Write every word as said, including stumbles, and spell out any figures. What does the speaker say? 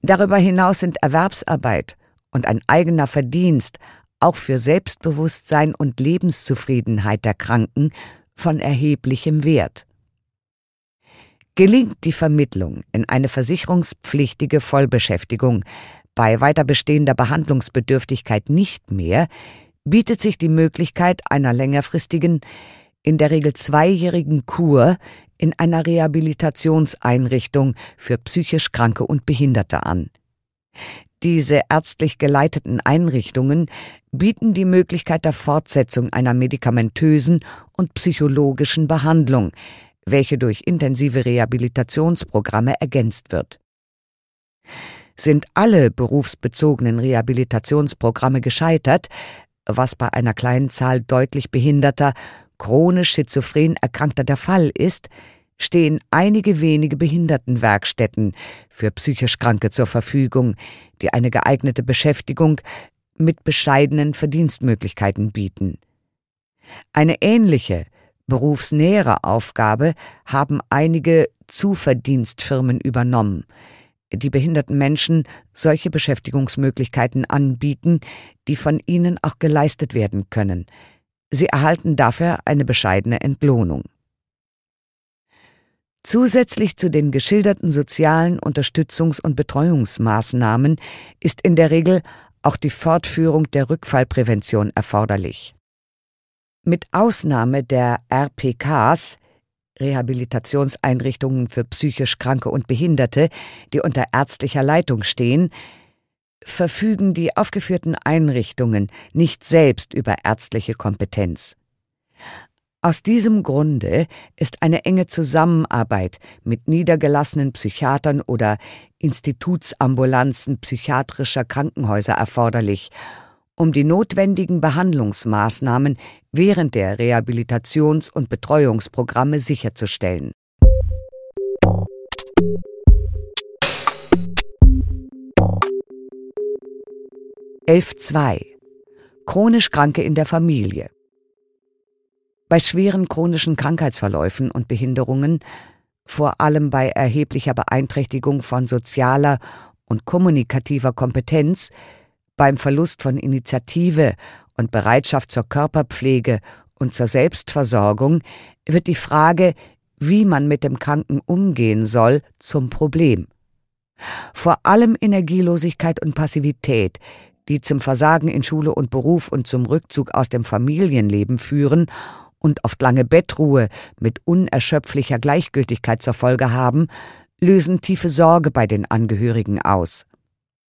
Darüber hinaus sind Erwerbsarbeit und ein eigener Verdienst auch für Selbstbewusstsein und Lebenszufriedenheit der Kranken von erheblichem Wert. Gelingt die Vermittlung in eine versicherungspflichtige Vollbeschäftigung bei weiter bestehender Behandlungsbedürftigkeit nicht mehr, bietet sich die Möglichkeit einer längerfristigen, in der Regel zweijährigen Kur in einer Rehabilitationseinrichtung für psychisch Kranke und Behinderte an. Diese ärztlich geleiteten Einrichtungen bieten die Möglichkeit der Fortsetzung einer medikamentösen und psychologischen Behandlung, welche durch intensive Rehabilitationsprogramme ergänzt wird. Sind alle berufsbezogenen Rehabilitationsprogramme gescheitert, was bei einer kleinen Zahl deutlich behinderter, chronisch schizophren Erkrankter der Fall ist, stehen einige wenige Behindertenwerkstätten für psychisch Kranke zur Verfügung, die eine geeignete Beschäftigung mit bescheidenen Verdienstmöglichkeiten bieten. Eine ähnliche, berufsnähere Aufgabe haben einige Zuverdienstfirmen übernommen, die behinderten Menschen solche Beschäftigungsmöglichkeiten anbieten, die von ihnen auch geleistet werden können. Sie erhalten dafür eine bescheidene Entlohnung. Zusätzlich zu den geschilderten sozialen Unterstützungs- und Betreuungsmaßnahmen ist in der Regel auch die Fortführung der Rückfallprävention erforderlich. Mit Ausnahme der R P Ks, Rehabilitationseinrichtungen für psychisch Kranke und Behinderte, die unter ärztlicher Leitung stehen, verfügen die aufgeführten Einrichtungen nicht selbst über ärztliche Kompetenz. Aus diesem Grunde ist eine enge Zusammenarbeit mit niedergelassenen Psychiatern oder Institutsambulanzen psychiatrischer Krankenhäuser erforderlich, um die notwendigen Behandlungsmaßnahmen während der Rehabilitations- und Betreuungsprogramme sicherzustellen. elf Punkt zwei Chronisch Kranke in der Familie. Bei schweren chronischen Krankheitsverläufen und Behinderungen, vor allem bei erheblicher Beeinträchtigung von sozialer und kommunikativer Kompetenz, beim Verlust von Initiative und Bereitschaft zur Körperpflege und zur Selbstversorgung, wird die Frage, wie man mit dem Kranken umgehen soll, zum Problem. Vor allem Energielosigkeit und Passivität, die zum Versagen in Schule und Beruf und zum Rückzug aus dem Familienleben führen und oft lange Bettruhe mit unerschöpflicher Gleichgültigkeit zur Folge haben, lösen tiefe Sorge bei den Angehörigen aus.